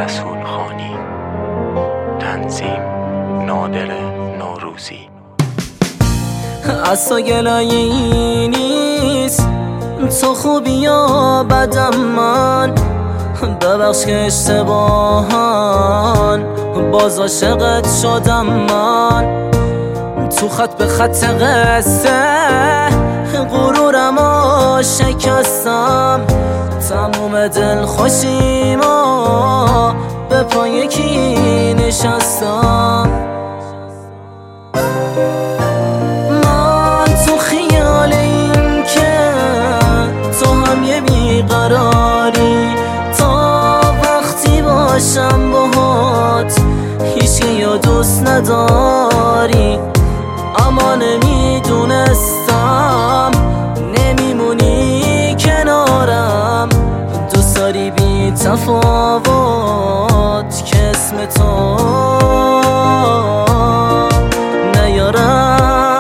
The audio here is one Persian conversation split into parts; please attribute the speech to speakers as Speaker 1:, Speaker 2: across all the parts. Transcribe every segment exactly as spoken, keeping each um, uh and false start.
Speaker 1: رسول خانی. تنظیم نادر نوروزی.
Speaker 2: از تو گلایی نیست، تو خوبی یا بدم من، ببخش که اشتباهان باز عاشقت شدم من. تو خط به خط قصه غرورمو شکستم، تموم دل خوشیمو به پای کی نشستم. من تو خیال این که تو هم یه بیقراری، تا وقتی باشم باهات هیچی یا دوست نداری. اما نمیدونستم نمیمونی کنارم، دوست داری بی تفاوت که اسم تو نیارم.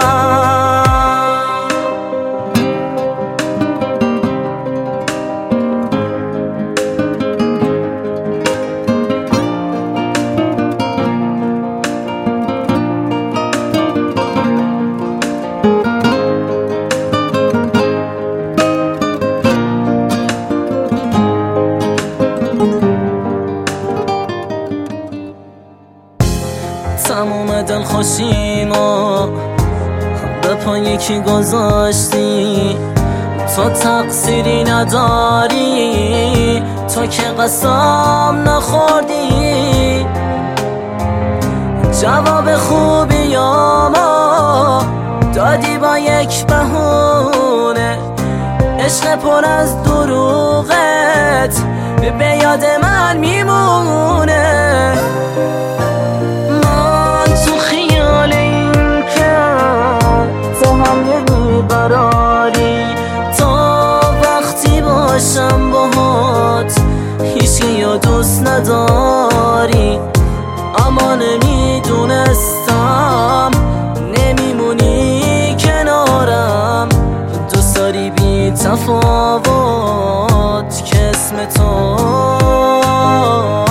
Speaker 2: تموم دل خوشیمو به پای کی گذاشتی، تو تقصیری نداری، تو که قسم نخوردی. جواب خوبیامو دادی با یک بهونه، عشق پر از دروغت به یاد من میمونه. تا وقتی باشم باهات هیچی یا دوست نداری. اما نمیدونستم نمیمونی کنارم، دوست داری بی تفاوت که اسم تو